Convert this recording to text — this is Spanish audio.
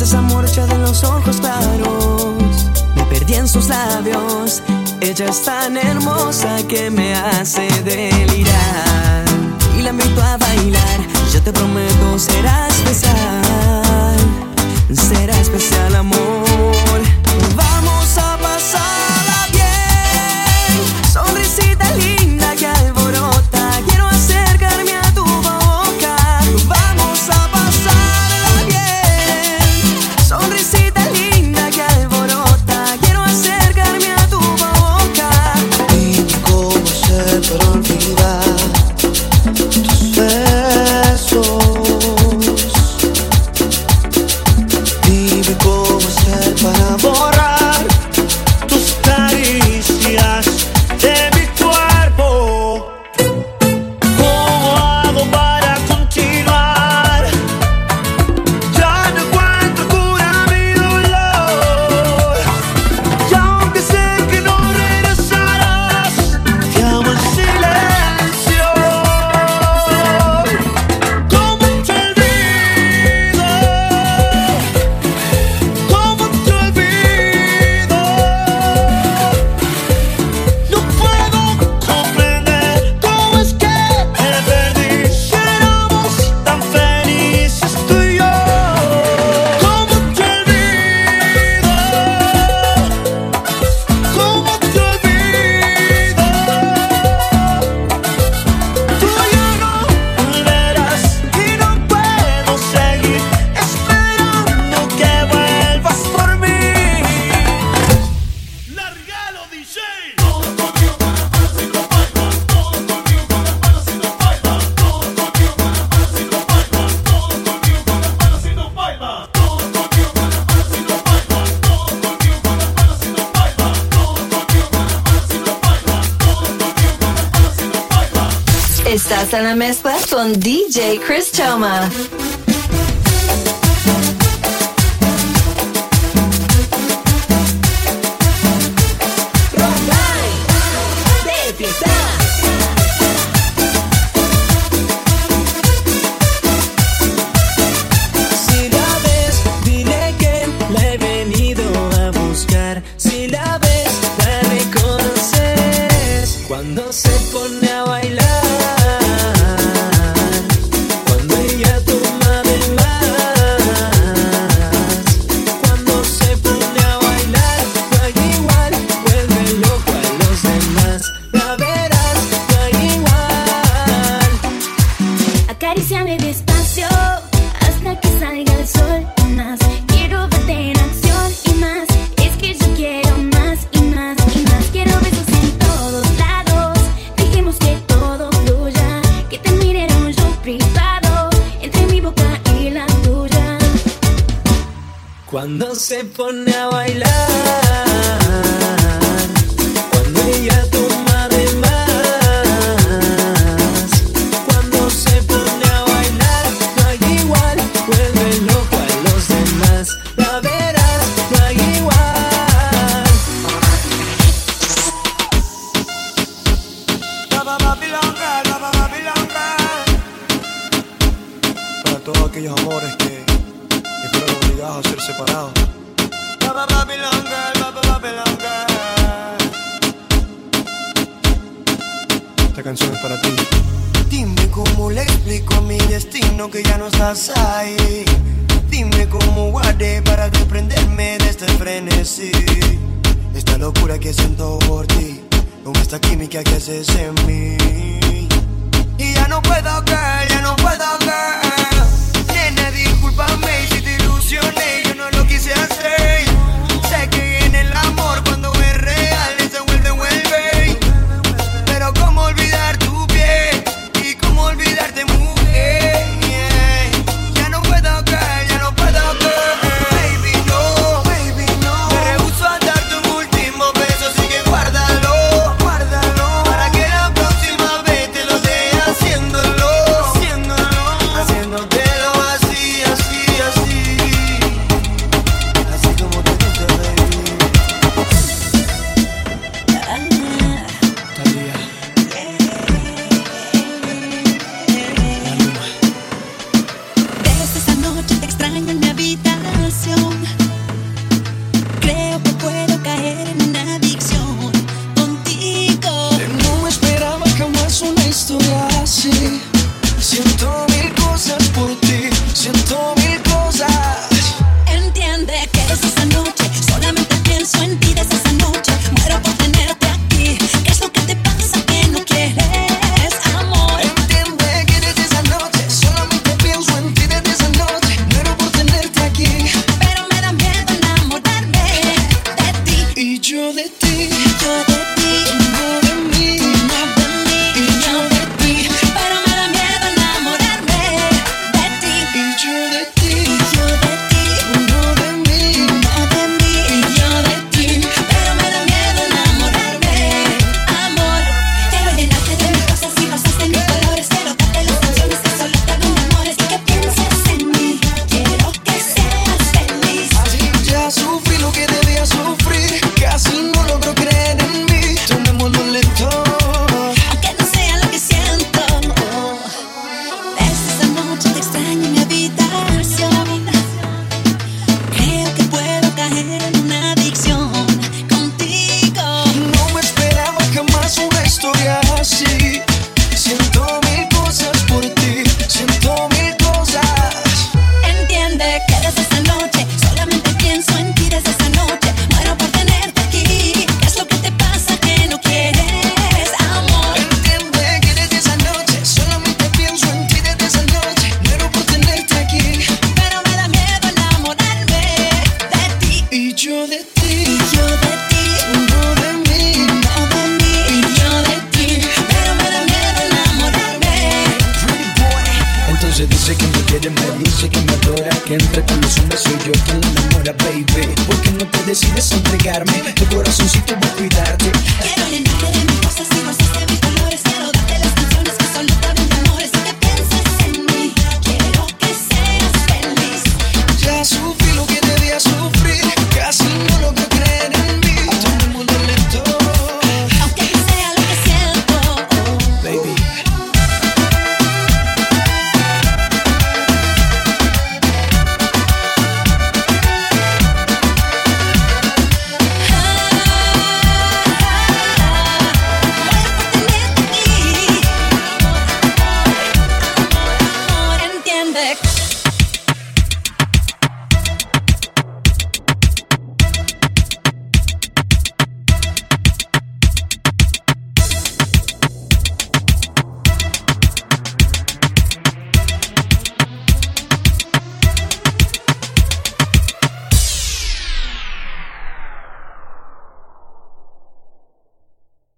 esa morcha de los ojos claros. Me perdí en sus labios. Ella es tan hermosa que me hace delirar. Y la invito a bailar. Yo te prometo será especial. Será especial, amor. Vamos a pasarla bien. Sonrisita linda que alborota. Quiero acercarme a tu boca. Vamos a pasarla bien. Sonrisita linda que alborota. Quiero acercarme a tu boca. Dime cómo hacer para olvidar tus besos. Dime cómo hacer para borrar tus caricias de mi cuerpo. ¿Cómo hago para continuar? Ya no encuentro cura a mi dolor. Y aunque sé que no regresarás, te amo en silencio. ¿Cómo te olvido? ¿Cómo te olvido? No puedo comprender cómo es que te perdí. Si éramos tan felices tú y yo. ¿Cómo te olvido? ¿Cómo te olvido? Tú ya no volverás y no puedo seguir esperando que vuelvas por mí. ¡Largalo, DJ! Estás en la mezcla con DJ Chris Choma. Si la ves, dile que la he venido a buscar. Si la ves, la reconoces cuando se pone a bailar. Cuando ella toma de más. Cuando se pone a bailar, no hay igual, vuelve loco a los demás. La verás, no hay igual. Acaríciame despacio hasta que salga el sol. Más quiero verte en acción y más. Es que yo quiero más y más y más. Quiero besos en todos lados. Dejemos que todo fluya. Que te mire en un show privado entre mi boca y la tuya. Cuando se pone a bailar, cuando ella toma de más, cuando se pone a bailar, no hay igual, vuelve loco a los demás. La verás, no hay igual. Para todos aquellos amores que fueron obligados a ser separados. Esta canción es para ti. Dime cómo le explico a mi destino que ya no estás ahí. Dime cómo guardé para desprenderme de este frenesí. Esta locura que siento por ti, con esta química que haces en mí. Y ya no puedo, girl, ya no puedo, girl. Nena, discúlpame si te ilusioné, yo no lo quise hacer. Sé que en el amor cuando es real se vuelve. Pero cómo olvidar tu piel y cómo olvidarte, mujer. Ya no puedo, girl, ya no puedo, girl. Baby, no, me rehúso a darte un último beso, así que guárdalo, para que la próxima vez te lo dé haciéndolo. pasión. Creo que puedo caer en una adicción contigo. No esperaba jamás una historia así. Siento mil cosas por ti, siento mil cosas. Entiende que desde esa noche solamente pienso en ti. Desde esa noche muero por tenerte aquí. ¿Qué es lo que te pasa que no quieres amor? Entiende que desde esa noche solamente pienso en ti. Desde esa noche muero por tenerte aquí. Pero me da miedo enamorarme de ti. Y yo de ti, Yo de ti, no de mí. no de mí. Y yo de ti, Pero me da miedo enamorarme de ti. y yo de ti, Yo de ti, no de mí. no de mí. Yo de ti, pero me da miedo enamorarme. Amor, quiero llenarte de mis cosas y rosas de mis colores. Quiero darte las canciones que solo te dan amores. Y que pienses en mí. Quiero que seas feliz. Ya sufrí lo que debía sufrir. Casi no logro creer en mí. Tomémoslo lento. Aunque no sea lo que siento. Desde esa noche te extraño en mi habitación. Creo que puedo caer en una adicción contigo. No me esperaba jamás una historia así. Siento mil cosas por ti, siento mil cosas. Entiende que desde esa noche solamente pienso en ti. Desde esa noche muero por tenerte aquí. ¿Qué es lo que te pasa que no quieres amor? Entiende que desde esa noche solamente pienso en ti. Desde esa noche muero por tenerte aquí. Pero me da miedo enamorarme de ti. Y yo de ti, Yo de ti, no de mí. no de mí. Yo de ti, pero me da miedo enamorarme. Entonces dice que me quiere, me dice que me adora, que entre con los hombres soy yo quien la enamora, baby. ¿Por qué no te decides a entregarme? Tu corazoncito va a cuidarte. Quiero llenarte de mis cosas y rosas de mis colores. Quiero